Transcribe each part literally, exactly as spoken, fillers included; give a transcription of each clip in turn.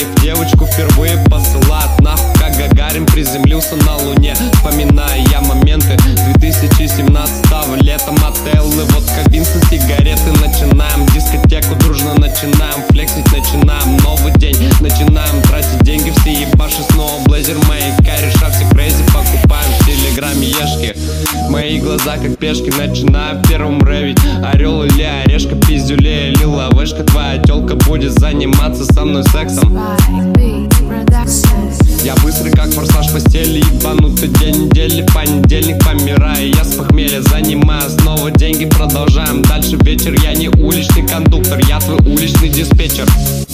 рейв. Девочку впервые посылают нахуй, как Гагарин приземлился на луне. Вспоминаю я моменты две тысячи семнадцатого, летом отеллы, водка, Винстон, сигареты. Начинаем дискотеку, дружно начинаем флексить, начинаем новый день, начинаем тратить деньги, все ебаши снова блейзер, мои кореша все крейзи, покупаем в телеграме ешки. Мои глаза как пешки, начинаю первым рэвить. Орел или орешка, пиздюлей или лавешка. Твоя тёлка будет заниматься со мной сексом. Я быстрый как форсаж в постели, ебанутый день недели, понедельник помираю, я с похмелья занимаю снова деньги, продолжаем дальше вечер. Я не уличный кондуктор, я твой уличный диспетчер.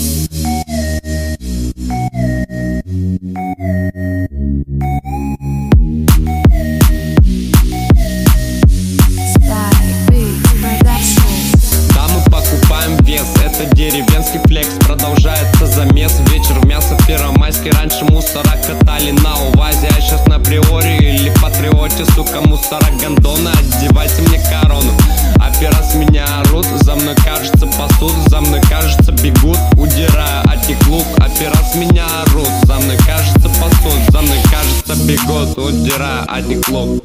Да, мы покупаем вес, это деревенский флекс, продолжается замес. Вечер в мясо первомайский, раньше мусора катали на УАЗе, а сейчас на Приоре или Патриоте, сука, мусора гондоны, одевайте мне корону. Опера с меня орут, за мной кажется пасут, за мной кажется бегут, удирая от них лук. Опера с меня орут, за мной кажется пасут, за мной кажется бегут, удирая от них лук.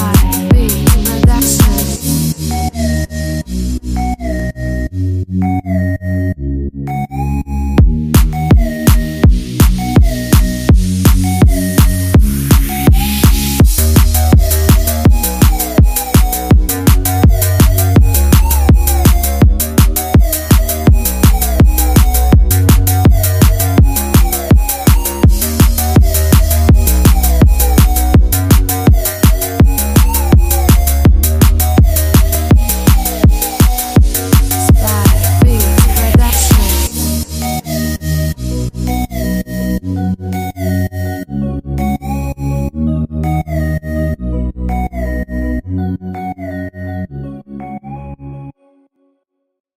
Mm-hmm.